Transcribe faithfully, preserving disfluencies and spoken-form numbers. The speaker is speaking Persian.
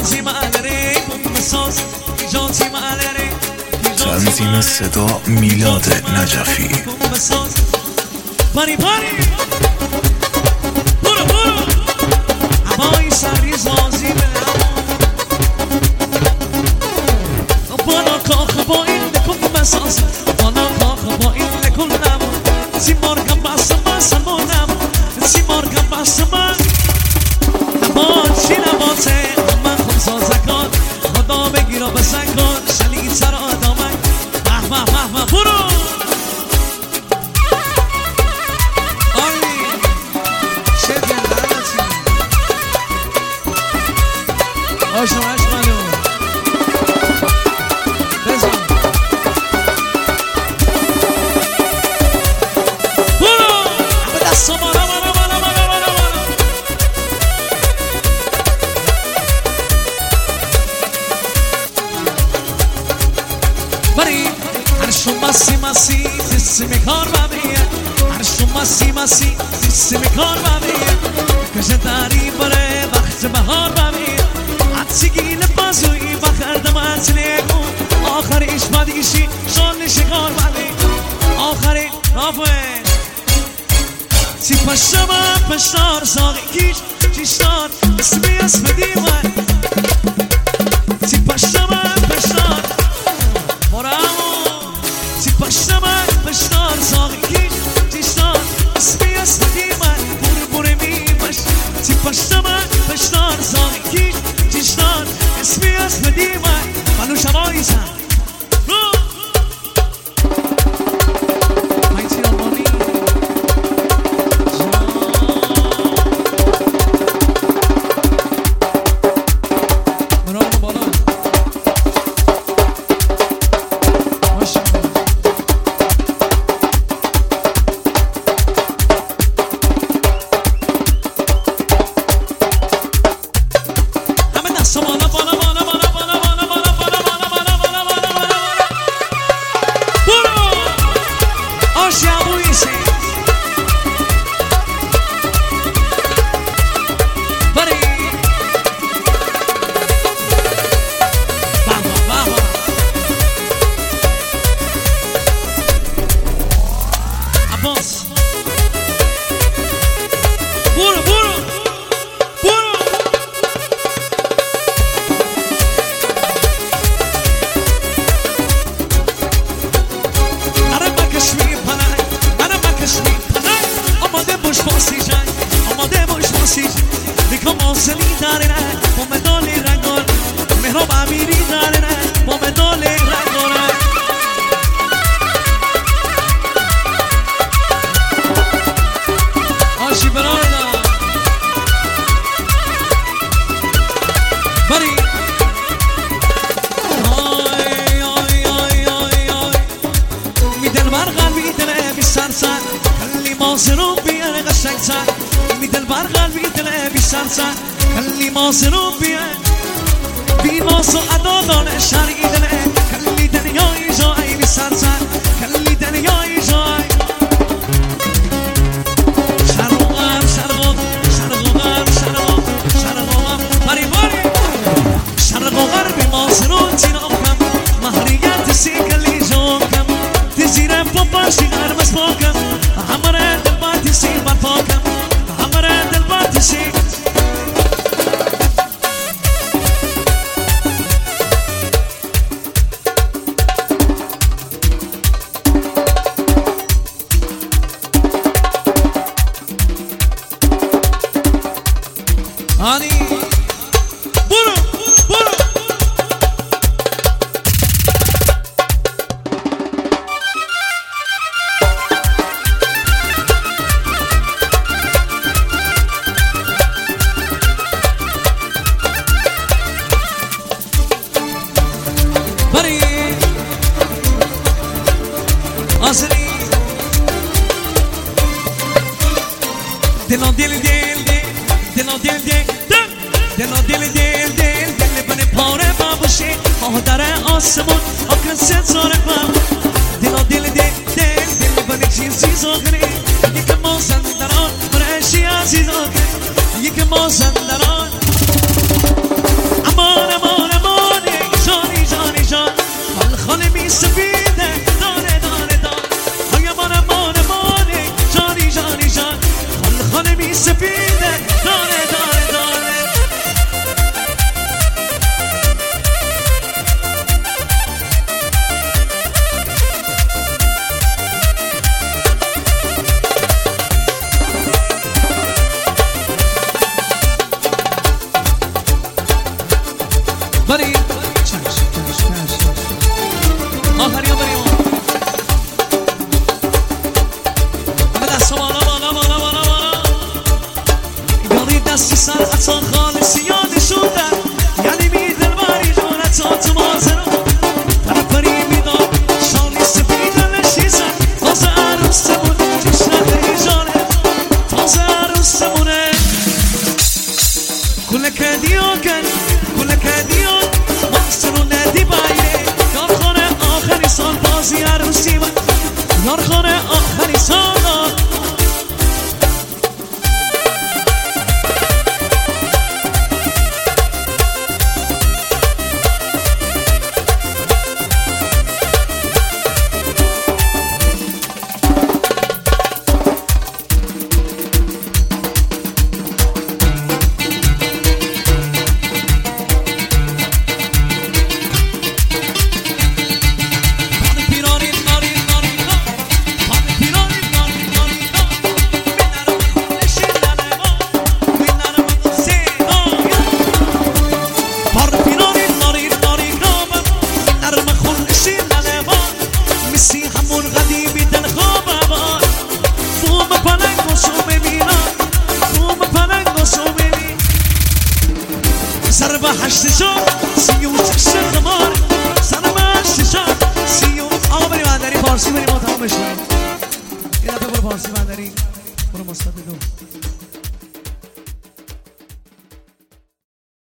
تنظیم صدا میلاد نجفی. باری باری برو برو هوای سری زازی به بالا کاخ با این لکن بساز بالا کاخ با این لکن نمون سیمارگم بستم بستم با نمون سیمارگم بستم نباد چی نباته من خون سازکان خدا بگیر و بزن کن شلیت سر آدامک مح مح مح مح برو آشو عشقانو بزن برو همه دست مانا مانا مانا مانا مانا مانا بری هرشو مسی مسی دستی میکار ببیه هرشو مسی مسی دستی میکار ببیه کشه داری بره وقت بهار ببیه سیگین بازوی بخردم از نگون آخریش بدیشی شان شکار بلی آخری رافه سی پشتم پشتار ساقی کیش چیشتار اسمی اسم دیوان سی پشتم پشتار مرامو سی پشتم پشتار ساقی کیش چیشتار اسمی اسم دیوان بور بور میمش سی پشتم پشتار ساقی کیش چیشتار اسمی اسم دیوان منو شمایی سن رو مایتی آلمانی مرام بالا ماشا بالا بالا بالا بالا بالا بالا بالا بالا بالا بالا بالا بالا بالا برو آشی عبویسی بری بابا بابا عباس برو برو برو موسلی داره نه با مدال رنگار مهراب امیری داره نه با مدال رنگاره آشی براینا بری آی آی آی آی آی میدل بر قلبی دله بی سر سر کلی ماسرو بیاره قشنگ سر میدل بر قلبی دله بی سر سر کلی ماسرو بیاره بی ماس و ادا دانه شرعی دله کلی دنیای جایی بی سر سر کلی دنیای جایی شرق و غرب شرق و شرق و غرب شرق و شرق و غرب باری باری شرق و غرب ماسرو تینا کم محریت سی کلی جو کم تزیر پاپاشی غربس پاکم همره دل باتی سی بر پاکم همره دل باتی سی آنی برو برو بری آسنی دلان دل دل دل دلان دل دل دلان دل دل دل دل بنه پاره بابوشی مادر آسمون آکن ستاره بام دلان دل دل دل دل بنه چیزی زاگری یک مازندران برشی عزیز آکن یک مازندران اما حال می سفیده داره داره داره بریم آخری ها بریم همه دست بالا بالا بالا بالا بالا یاری دستی سر اتا خالصی یادشون در یعنی می دلبری جونت ها تو مازرون پرپری میدار شالی سفید نشیزن تازه عروسمون جشنه ایجانه تازه عروسمونه کل کدیو کن کل کدیو مانسترو ندی بایه یار خانه آخری سال بازی عروسی من یار خانه آخری سال سر به هشت جان سی و شش خمار سر به هشت جان سی و آقا بریم بندری پارسی بریم ما تمام بشنیم یه دفعه برو پارسی بندری برو مستقیم دو